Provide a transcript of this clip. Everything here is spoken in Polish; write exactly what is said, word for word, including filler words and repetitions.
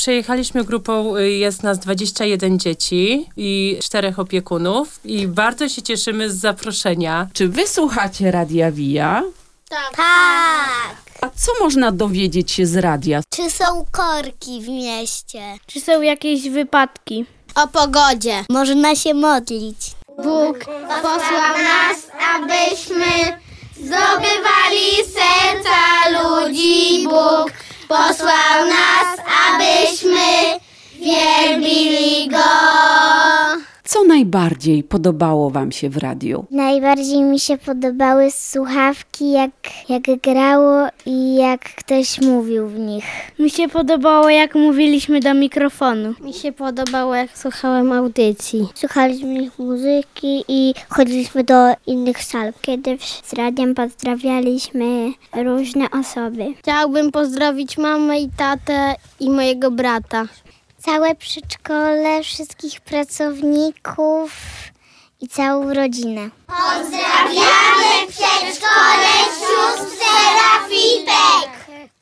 Przejechaliśmy grupą, jest nas dwadzieścia jeden dzieci i czterech opiekunów i bardzo się cieszymy z zaproszenia. Czy wy słuchacie Radia Via? Tak. Tak. A co można dowiedzieć się z radia? Czy są korki w mieście? Czy są jakieś wypadki? O pogodzie. Można się modlić. Bóg posłał nas, abyśmy zdobywali serca ludzi. Bóg posłał nas, abyśmy wielbili Go. Co najbardziej podobało wam się w radiu? Najbardziej mi się podobały słuchawki, jak, jak grało i jak ktoś mówił w nich. Mi się podobało, jak mówiliśmy do mikrofonu. Mi się podobało, jak słuchałem audycji. Słuchaliśmy ich muzyki i chodziliśmy do innych sal, kiedy z radiem pozdrawialiśmy różne osoby. Chciałbym pozdrowić mamę i tatę i mojego brata. Całe przedszkole, wszystkich pracowników i całą rodzinę. Pozdrawiamy przedszkole!